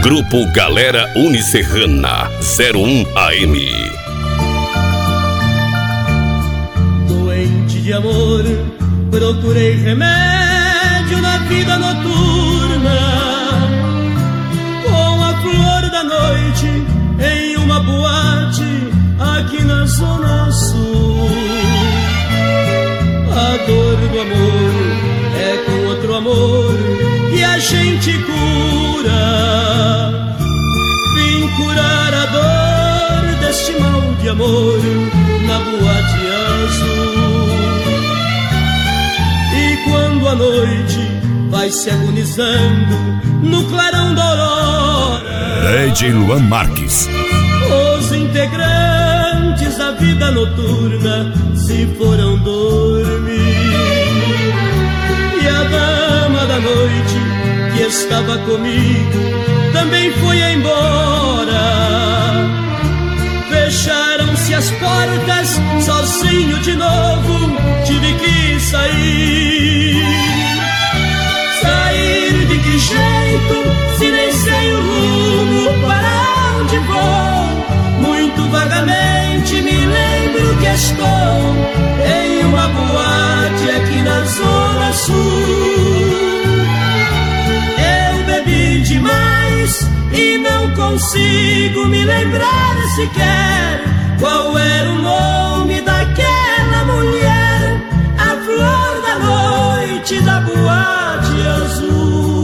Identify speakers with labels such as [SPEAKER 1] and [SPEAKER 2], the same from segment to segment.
[SPEAKER 1] Grupo Galera Unicerrana 01 AM.
[SPEAKER 2] Doente de amor, procurei remédio na vida noturna, com a flor da noite em uma boate aqui na Zona Sul. A dor do amor é com outro amor que a gente cura. Vim curar a dor deste mal de amor na boate azul. E quando a noite vai se agonizando no clarão da aurora,
[SPEAKER 3] DJ Luan Marques.
[SPEAKER 2] os integrantes da vida noturna se foram dormir. E a dama da noite que estava comigo também foi embora. Fecharam-se as portas, sozinho de novo tive que sair. Sair de que jeito, se nem sei o rumo para onde vou? Muito vagamente me lembro que estou em uma boate aqui na Zona Sul. Eu bebi demais e não consigo me lembrar sequer qual era o nome daquela mulher, a flor da noite da boate azul.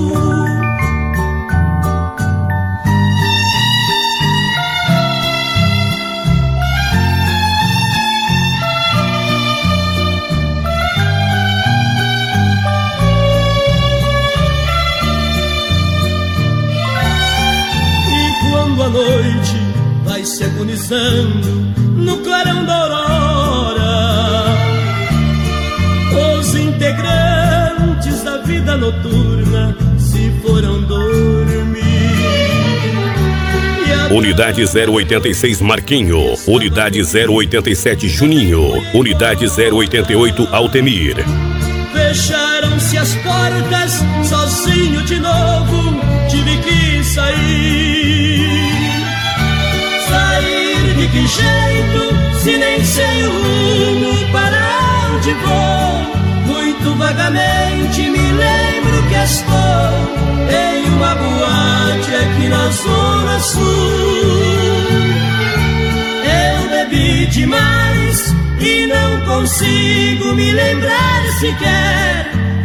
[SPEAKER 2] A noite vai se agonizando no clarão da aurora, os integrantes da vida noturna se foram dormir.
[SPEAKER 1] Unidade 086 Marquinho, Unidade 087 Juninho, Unidade 088 Altemir.
[SPEAKER 2] Fecharam-se as portas, sozinho de novo tive que sair. Sair de que jeito, se nem sei o rumo para onde vou? Muito vagamente me lembro que estou em uma boate aqui na Zona Sul. Eu bebi demais e não consigo me lembrar sequer